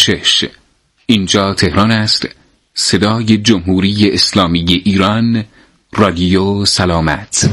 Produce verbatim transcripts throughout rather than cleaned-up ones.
شش. اینجا تهران است، صدای جمهوری اسلامی ایران، رادیو سلامت.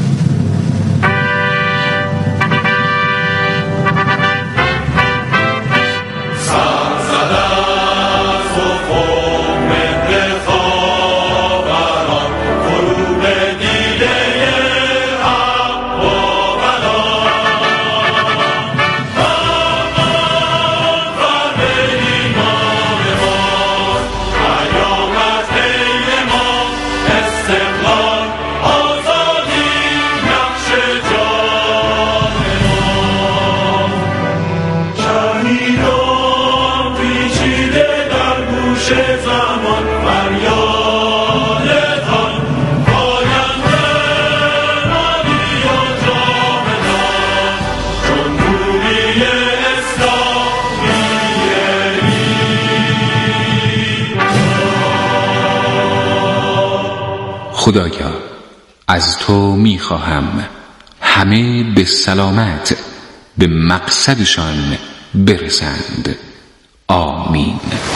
خدایا از تو میخواهم همه به سلامت به مقصدشان برسند. آمین.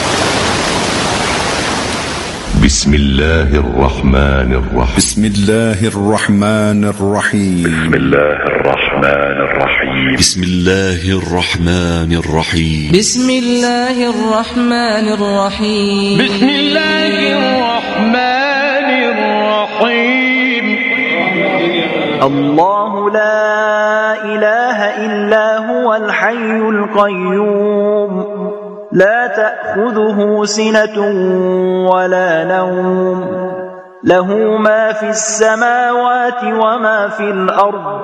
بسم الله الرحمن الرحیم. بسم الله الرحمن الرحیم. بسم الله الرحمن الرحیم. بسم الله الرحمن الرحیم. بسم الله الرحمن الرحیم. بسم الله الرحمن الرحیم. الله لا إله إلا هو الحي القيوم لا تأخذه سنة ولا نوم له ما في السماوات وما في الأرض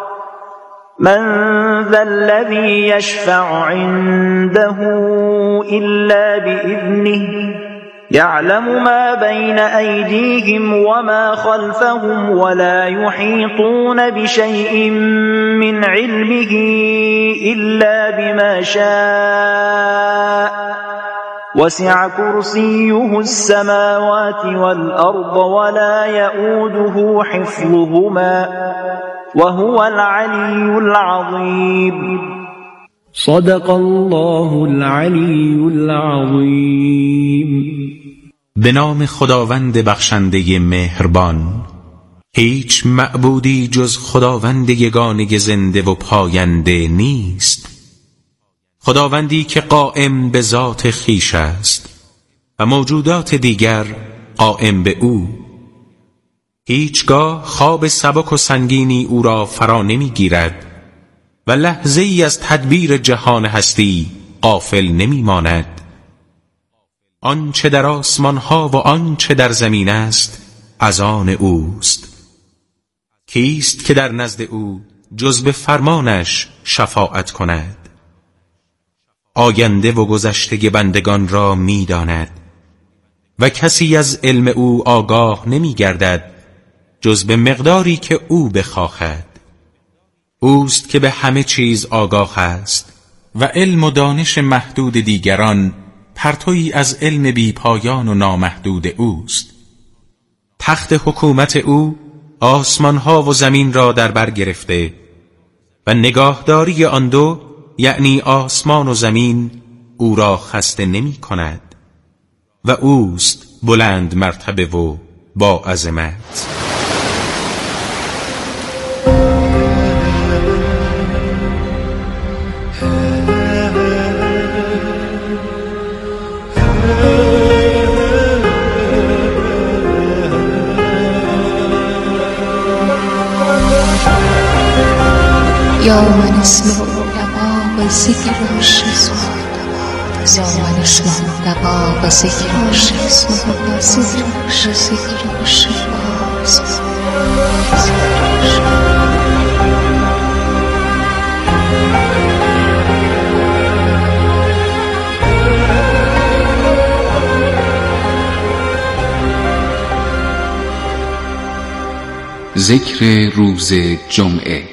من ذا الذي يشفع عنده إلا بإذنه يعلم ما بين أيديهم وما خلفهم ولا يحيطون بشيء من علمه إلا بما شاء وسع كرسيه السماوات والأرض ولا يؤوده حفظهما وهو العلي العظيم. صدق الله العلی العظیم. به نام خداوند بخشنده مهربان. هیچ معبودی جز خداوند یگانه زنده و پاینده نیست، خداوندی که قائم به ذات خویش است و موجودات دیگر قائم به او. هیچگاه خواب سبک و سنگینی او را فرا نمی گیرد و لحظه ای از تدبیر جهان هستی غافل نمی ماند. آنچه در آسمان ها و آنچه در زمین است از آن اوست. کیست که در نزد او جز به فرمانش شفاعت کند؟ آینده و گذشته بندگان را می داند و کسی از علم او آگاه نمی گردد جز به مقداری که او بخواهد. اوست که به همه چیز آگاه است و علم و دانش محدود دیگران پرتویی از علم بی پایان و نامحدود اوست. تخت حکومت او آسمانها و زمین را در بر گرفته و نگاهداری آن دو یعنی آسمان و زمین او را خسته نمی کند و اوست بلند مرتبه و با عظمت. یا من اسمه دوا و ذکر و شسم یا من اسمه دوا و ذکر و شسم و ذکر و شسم. ذکر روز جمعه.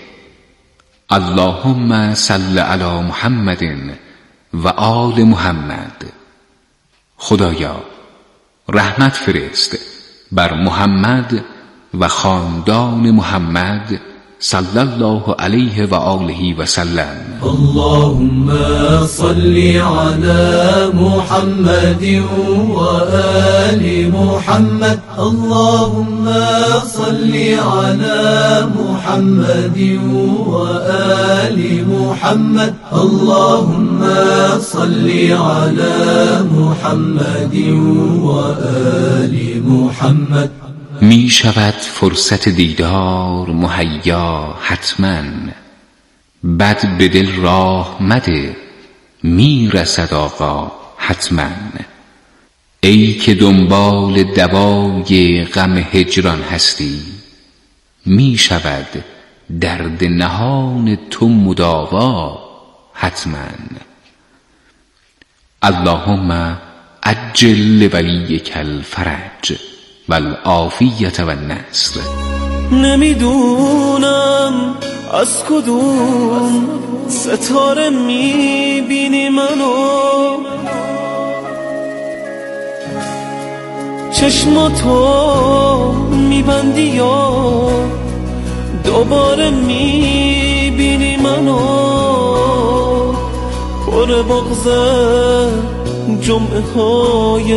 اللهم صل علی محمد و آل محمد. خدایا رحمت فرست بر محمد و خاندان محمد صلی الله علیه و آله و سلم. اللهم صل على محمد و آل محمد. اللهم صل على محمد و آل محمد. اللهم صل على محمد و آل محمد. می شود فرصت دیدار مهیا حتما، بد به دل راه مده می رسد آقا حتما. ای که دنبال دوای غم هجران هستی، می شود درد نهان تو مداوا حتما. اللهم عجل ولیک الفرج و العافیت و النصر. نمیدونم از کدوم ستاره میبینی منو، چشماتو میبندی یا دوباره میبینی منو، پر بغضه جمعه های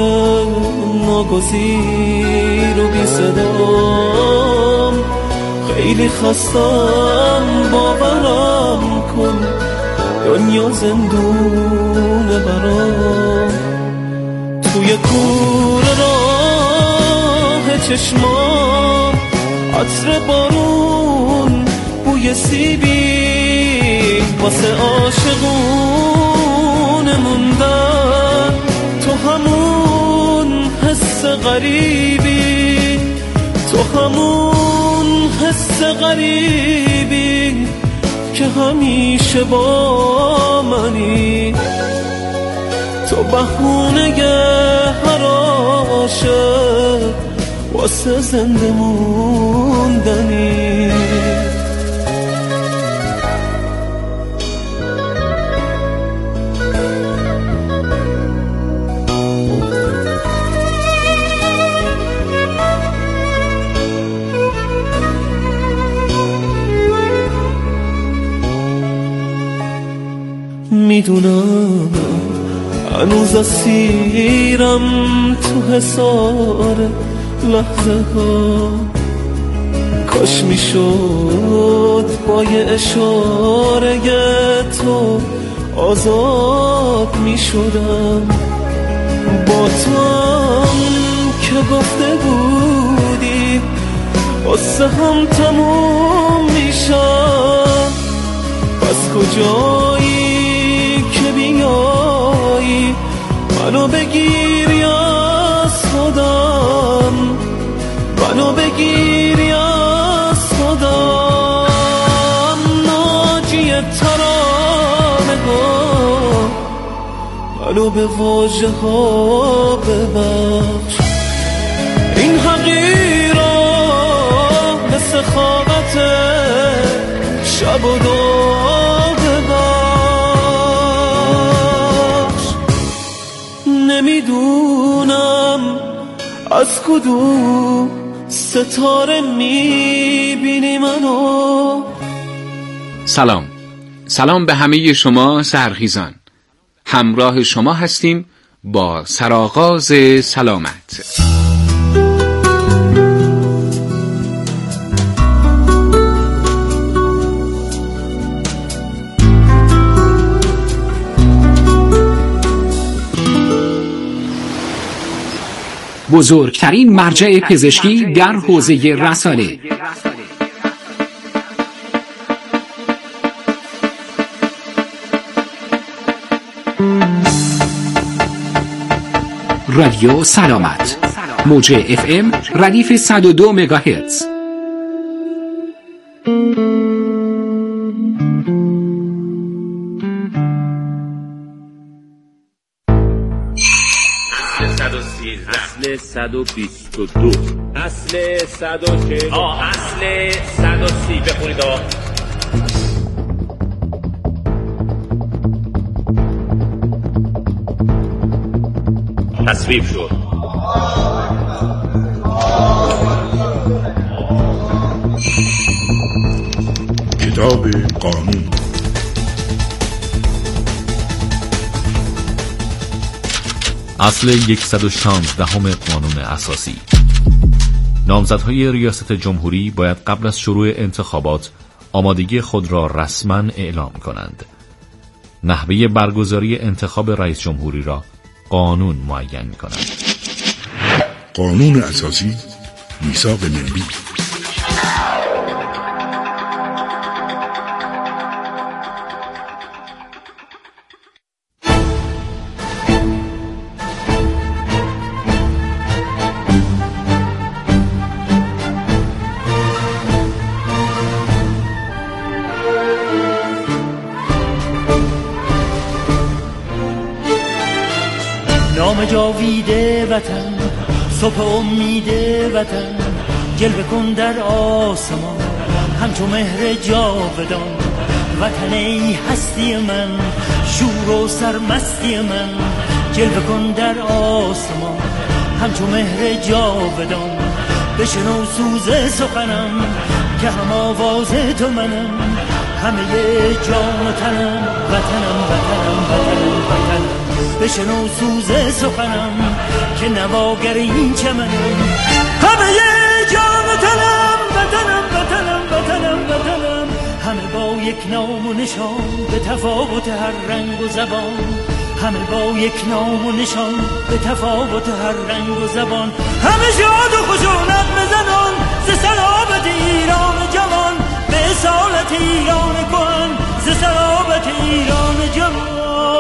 ناگزیر و بی صدام، خیلی خستم باورم کن دنیا زندونه برام. توی کوره راه چشمام عطر بارون بوی سیبی واسه عاشقون موندن، تو همون حس غریبی، تو همون حس غریبی که همیشه با منی، تو بهونه هر عاشق واسه زنده موندنی. میدونم هنوز اسیرم تو حصار لحظه ها، کاش میشد با یه اشاره تو آزاد میشدم. با تو هم که گفته بودی واسه هم تموم میشم، پس کجایی که بیایی منو بگیری از خودم، منو بگیری از خودم. ناجی ترانه ها منو به واژه ها ببخش، این حقیرا مثل خوابت شب و دو نمیدونم از کدوم ستاره میبینی منو. سلام، سلام به همه شما سحرخیزان. همراه شما هستیم با سرآغاز سلامت. بزرگترین مرجع پزشکی در حوزه رسانه. رادیو سلامت، موج اف ام ردیف صد و دو مگاهرتز. اصل صد و بیست و دو، اصل صد و چهل، آه اصل صد و سی. بخونید آه. تصویب شد. کتاب قانون. اصل صد و شانزده قانون اساسی: نامزدهای ریاست جمهوری باید قبل از شروع انتخابات آمادگی خود را رسما اعلام کنند. نحوه برگزاری انتخاب رئیس جمهوری را قانون معین می کند. قانون اساسی، میثاق ملی. نام جاویده وطن، صبح امید وطن، جلوه کن در آسمان همچو مهر جاودان. وطن ای هستی من، شور و سرمستی من، جلوه کن در آسمان همچو مهر جاودان. بشنو سوز سخنم که هم آواز تو منم، همه جان و تنم وطنم وطنم وطنم وطنم. بشنو سوز سخنم که نواگر این چمنم، همه جان و تنم وطنم وطنم وطنم وطنم. همه با یک نام و نشان به تفاوت هر رنگ و زبان، همه با یک نام و نشان به تفاوت هر رنگ و زبان. همه شاد و خشونت مزنان ز صلابت ایران جوان، به اصالت ایران کهن ز صلابت ایران جوان.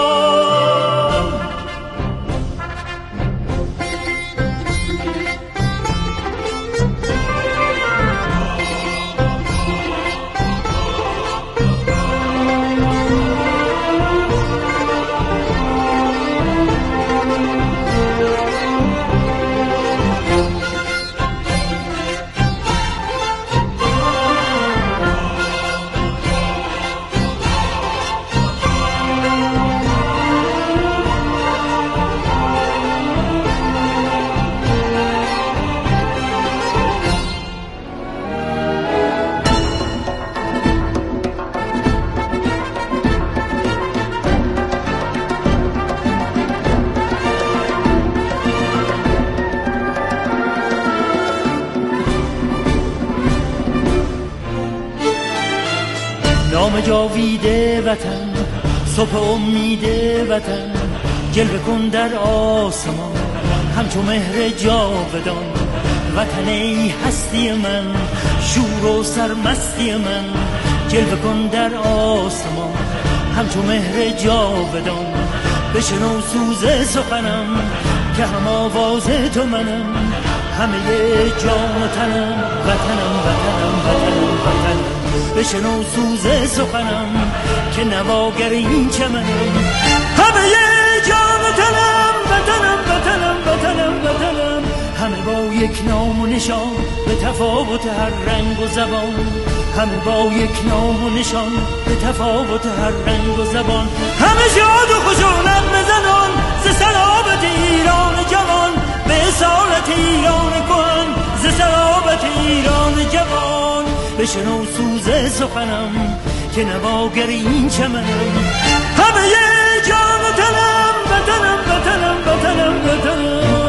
نام جاویده وطن، صبح امید وطن، جلوه کن در آسمان همچو مهر جاودان. وطن ای هستی من، شور و سرمستی من، جلوه کن در آسمان همچو مهر جاودان. بشنو سوز سخنم که هم آواز تو منم، همه جان و تنم وطنم وطنم وطنم وطنم. بشنو سوز سخنم که نواگر این چمنم، همه جان و تنم وطنم وطنم وطنم وطنم. همه با یک نام و نشان به تفاوت هر رنگ و زبان، همه با یک نام و نشان به تفاوت هر رنگ و زبان. همه شاد و خشونت مزنان ز صلابت ایران جوان، به اصالت ایران کهن ز صلابت ایران جوان. بشنو سوز سخنم که نواگر این چمنم، همه جان و تنم وطنم وطنم وطنم وطنم.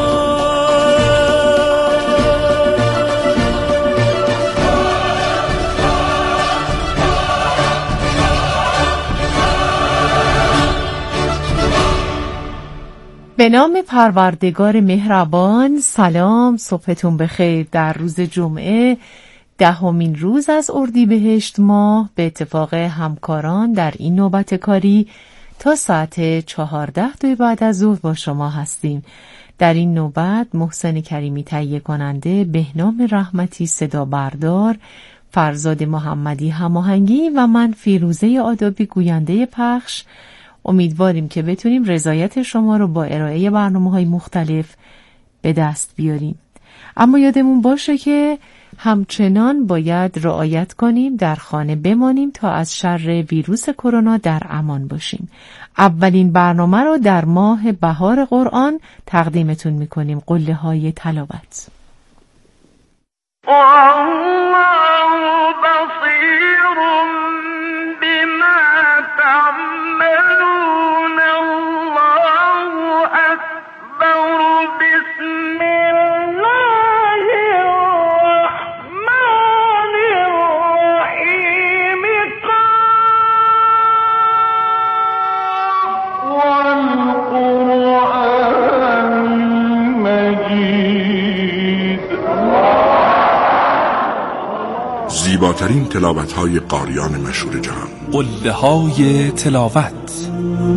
به نام پروردگار مهربان. سلام، صبحتون بخیر. در روز جمعه دهمین روز از اردیبهشت ماه به اتفاق همکاران در این نوبت کاری تا ساعت چهارده دوی بعد از ظهر با شما هستیم. در این نوبت محسن کریمی تهیه کننده، بهنام رحمتی صدا بردار، فرزاد محمدی هماهنگی و من فیروزه آدابی گوینده پخش. امیدواریم که بتونیم رضایت شما رو با ارائه برنامه‌های مختلف به دست بیاریم. اما یادمون باشه که همچنان باید رعایت کنیم، در خانه بمانیم تا از شر ویروس کرونا در امان باشیم. اولین برنامه رو در ماه بهار قرآن تقدیمتون میکنیم. قله های تلاوت. والله بصير زیباترین تلاوت‌های قاریان مشهور جهان. قله های تلاوت.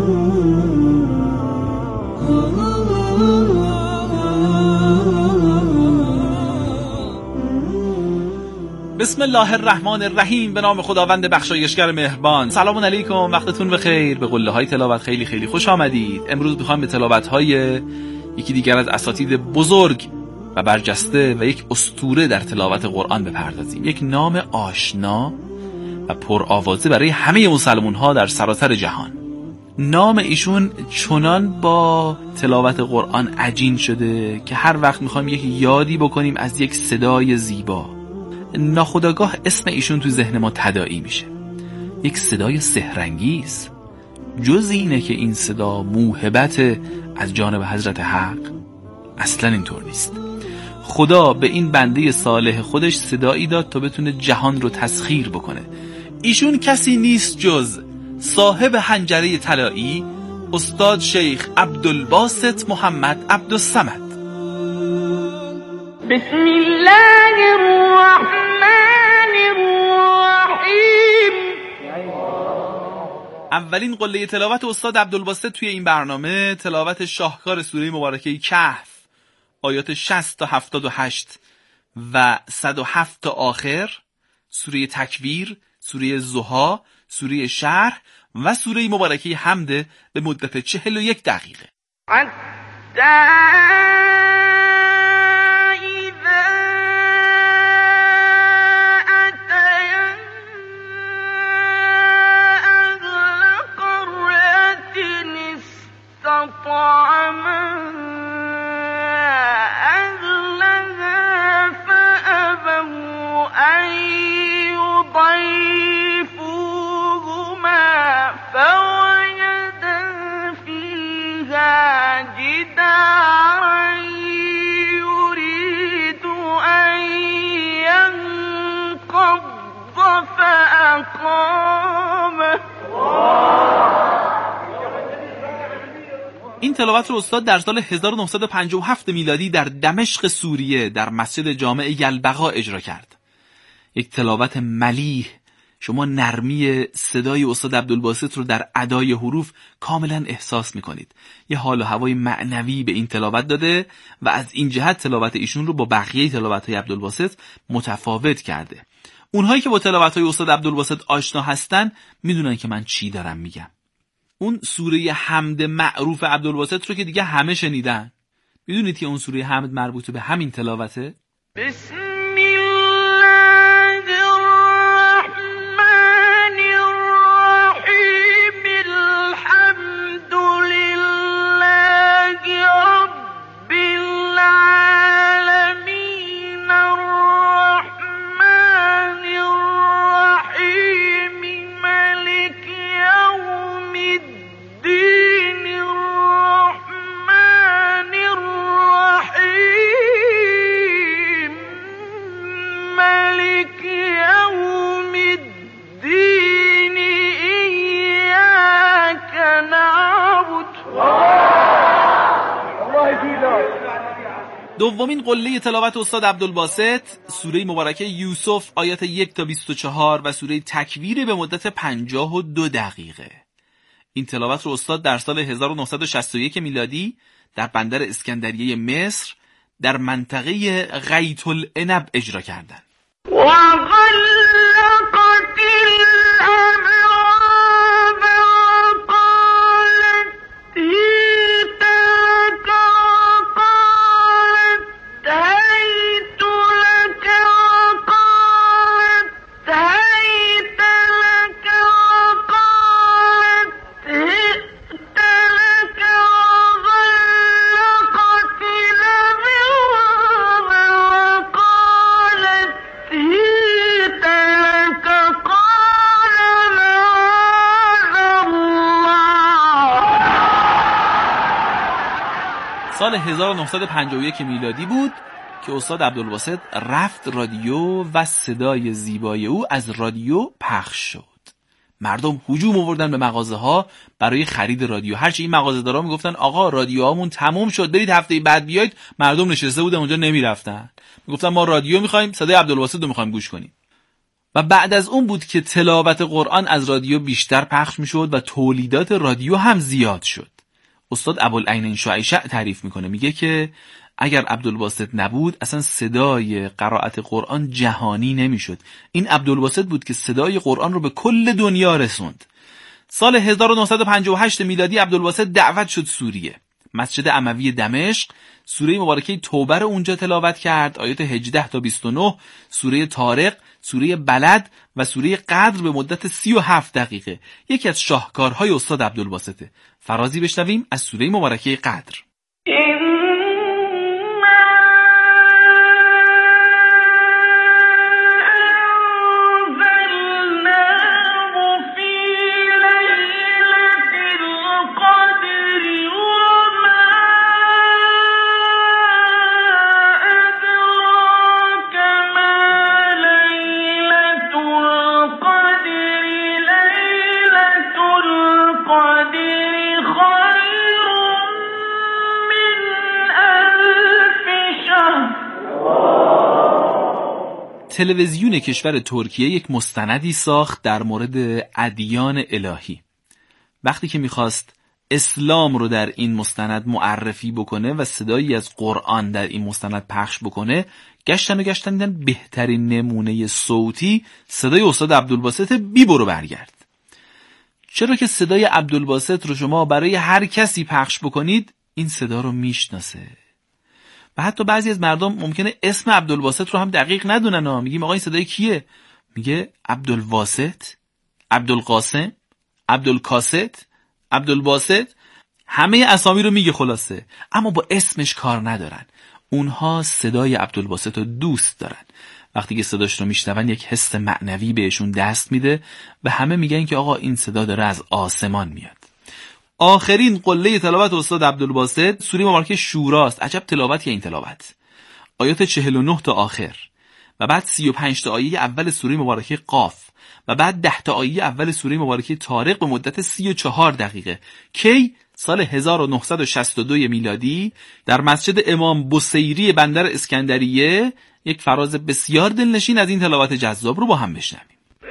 بسم الله الرحمن الرحیم. به نام خداوند بخشایشگر مهربان. سلام علیکم، وقتتون بخیر. به قله های تلاوت خیلی خیلی خوش آمدید. امروز میخوایم به تلاوت های یکی دیگر از اساتید بزرگ و برجسته و یک اسطوره در تلاوت قرآن بپردازیم. یک نام آشنا و پرآوازه برای همه مسلمون ها در سراسر جهان. نام ایشون چنان با تلاوت قرآن عجین شده که هر وقت میخوایم یک یادی بکنیم از یک صدای زیبا، ناخودآگاه اسم ایشون تو ذهن ما تداعی میشه. یک صدای سحرانگیز. جز اینه که این صدا موهبت از جانب حضرت حق، اصلا اینطور نیست. خدا به این بنده صالح خودش صدایی داد تا بتونه جهان رو تسخیر بکنه. ایشون کسی نیست جز صاحب حنجره طلایی، استاد شیخ عبدالباسط محمد عبدالصمد. بسم الله الرحمن الرحیم. اولین قله تلاوت استاد عبدالباسط توی این برنامه تلاوت شاهکار سوره مبارکه کهف، آیات شصت تا هفتاد و هشت و صد و هفت تا آخر، سوره تکویر، سوره ضحی، سوره شرح و سوره مبارکه حمد به مدت چهل و یک دقیقه. این تلاوت رو استاد در سال هزار و نهصد و پنجاه و هفت میلادی در دمشق سوریه در مسجد جامع یلبقا اجرا کرد. یک تلاوت ملیح. شما نرمی صدای استاد عبدالباسط رو در ادای حروف کاملا احساس میکنید. یه حال و هوای معنوی به این تلاوت داده و از این جهت تلاوت ایشون رو با بقیه تلاوت‌های عبدالباسط متفاوت کرده. اونهایی که با تلاوت‌های استاد عبدالباسط آشنا هستن میدونن که من چی دارم میگم. اون سوره حمد معروف عبدالباسط رو که دیگه همه شنیدن. میدونید که اون سوره حمد مربوط به همین تلاوته؟ بسم الله الرحمن الرحیم. الحمد لله رب العالمین. الرحمن الرحیم. مالک یوم الدین. الرحمن الرحیم. مالک یوم الدین. ایاک نعبد. دومین قله تلاوت استاد عبدالباسط سوره مبارکه یوسف، آیات یک تا بیست و چهار و سوره تکویر به مدت پنجاه و دو دقیقه. این تلاوت رو استاد در سال هزار و نهصد و شصت و یک میلادی در بندر اسکندریه مصر در منطقه غیت العنب اجرا کردند. سال هزار و نهصد و پنجاه و یک میلادی بود که استاد عبدالباسط رفت رادیو و صدای زیبای او از رادیو پخش شد. مردم هجوم آوردن به مغازه ها برای خرید رادیو. هرچی این مغازه دارا میگفتن آقا رادیوهامون تموم شد، برید هفته بعد بیاید. مردم نشسته بودن اونجا نمیرفتن، میگفتن ما رادیو میخوایم، صدای عبدالباسط رو میخوایم گوش کنیم. و بعد از اون بود که تلاوت قرآن از رادیو بیشتر پخش میشد و تولیدات رادیو هم زیاد شد. استاد ابوالعینین شعیشع تعریف میکنه، میگه که اگر عبدالباسط نبود اصلا صدای قرائت قرآن جهانی نمیشد. این عبدالباسط بود که صدای قرآن رو به کل دنیا رسوند. سال هزار و نهصد و پنجاه و هشت میلادی عبدالباسط دعوت شد سوریه. مسجد اموی دمشق سوره مبارکه توبه رو اونجا تلاوت کرد، آیات هجده تا بیست و نه، سوره طارق، سوره بلد و سوره قدر به مدت سی و هفت دقیقه. یکی از شاهکارهای استاد عبدالباسطه. فرازی بشنویم از سوره مبارکه قدر. تلویزیون کشور ترکیه یک مستندی ساخت در مورد ادیان الهی. وقتی که میخواست اسلام رو در این مستند معرفی بکنه و صدایی از قرآن در این مستند پخش بکنه، گشتن و گشتن دیدن بهترین نمونه صوتی صدای استاد عبدالباسط بی برو برگرد. چرا که صدای عبدالباسط رو شما برای هر کسی پخش بکنید این صدا رو میشناسه. و حتی بعضی از مردم ممکنه اسم عبدالباسط رو هم دقیق ندونن ها. میگیم آقا این صدای کیه؟ میگه عبدالواسط، عبدالقاسم، عبدالکاسط، عبدالباسط، همه اسامی رو میگه خلاصه، اما با اسمش کار ندارن. اونها صدای عبدالباسط رو دوست دارن. وقتی که صداش رو میشنون یک حس معنوی بهشون دست میده و همه میگن که آقا این صدا داره از آسمان میاد. آخرین قله تلاوت استاد عبدالباسط سوره مبارکه شوراست. عجب تلاوتی این تلاوت. آیات چهل و نه تا آخر و بعد سی و پنج تا آیه اول سوره مبارکه قاف و بعد ده تا آیه اول سوره مبارکه طارق به مدت سی و چهار دقیقه. کی؟ سال هزار و نهصد و شصت و دو میلادی در مسجد امام بصیری بندر اسکندریه. یک فراز بسیار دلنشین از این تلاوت جذاب رو با هم بشنویم.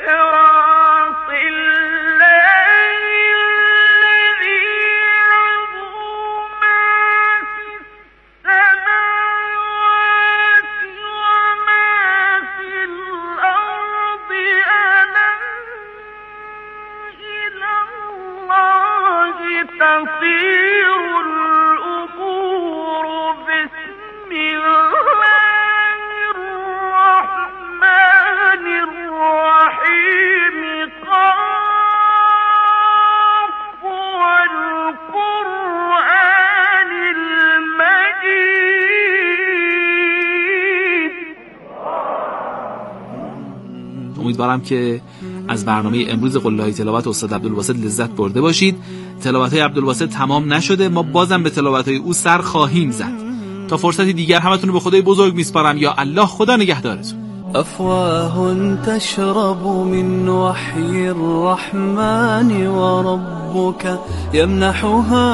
امیدوارم که از برنامه امروز قله‌های تلاوت استاد عبدالباسط لذت برده باشید. تلاوت‌های عبدالباسط تمام نشده، ما بازم به تلاوت‌های او سر خواهیم زد. تا فرصتی دیگر همتون رو به خدای بزرگ میسپارم. یا الله، خدا نگهدارتون. أفواه تشرب من وحي الرحمن وربك يمنحها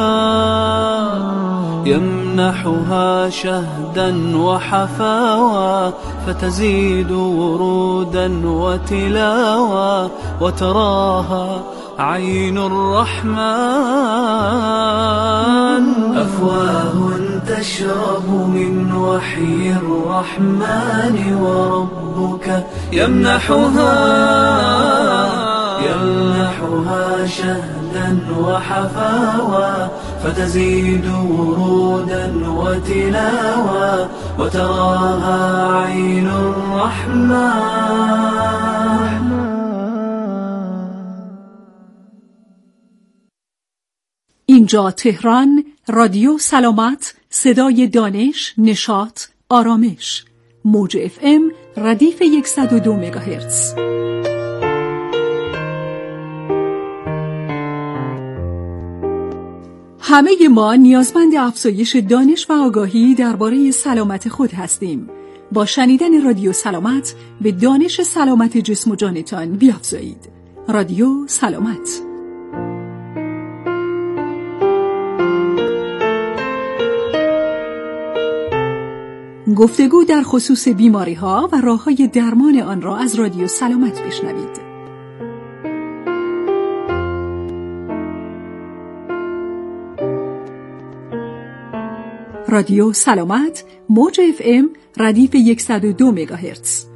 يمنحها شهدا وحفاوى فتزيد ورودا وتلاوى وتراها عين الرحمن. أفواه تشرب من وحي الرحمن وربك يمنحها يمنحها شهدا وحفاوى فتزيد ورودا وتلاوى وتراها عين الرحمن. اینجا تهران، رادیو سلامت، صدای دانش، نشاط، آرامش. موج اف ام ردیف صد و دو مگاهرتز. همه ما نیازمند افزایش دانش و آگاهی درباره سلامت خود هستیم. با شنیدن رادیو سلامت به دانش سلامت جسم و جانتان بیافزایید. رادیو سلامت. گفتگو در خصوص بیماری ها و راه های درمان آن را از رادیو سلامت بشنوید. رادیو سلامت، موج اف ام، ردیف صد و دو مگاهرتز.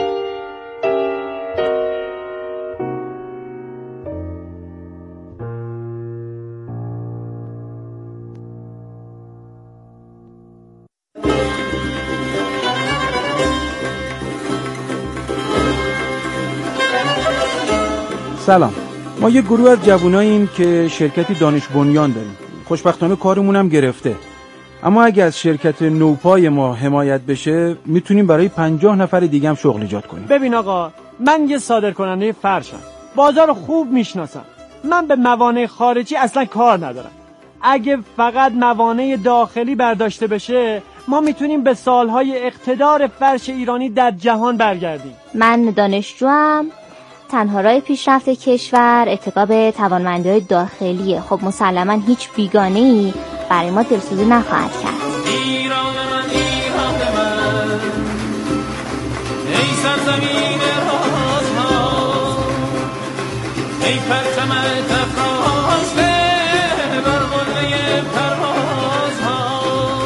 سلام، ما یه گروه از جواناییم که شرکتی دانش بنیان داریم. خوشبختانه کارمون هم گرفته. اما اگه از شرکت نوپای ما حمایت بشه میتونیم برای پنجاه نفر دیگه هم شغل ایجاد کنیم. ببین آقا، من یه صادرکننده فرشم، بازار خوب میشناسم. من به موانع خارجی اصلا کار ندارم. اگه فقط موانع داخلی برداشته بشه ما میتونیم به سالهای اقتدار فرش ایرانی در جهان برگردیم. من دانشجوام، تنها راه پیشرفت کشور اتکا به توانمندی‌های داخلیه. خب مسلماً هیچ بیگانه‌ای برای ما دلسوزی نخواهد کرد. ایران من، ایران من، ای سرزمین رازها، ای پرچم تفرازه بر قله پروازها.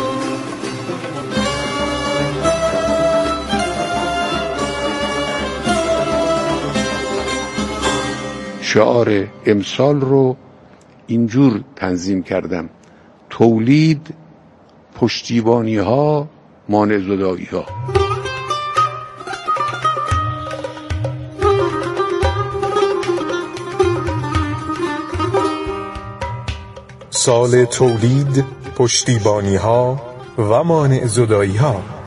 شعار امسال رو اینجور تنظیم کردم: تولید، پشتیبانی ها، مانع زدایی ها. سال تولید، پشتیبانی ها و مانع زدایی ها.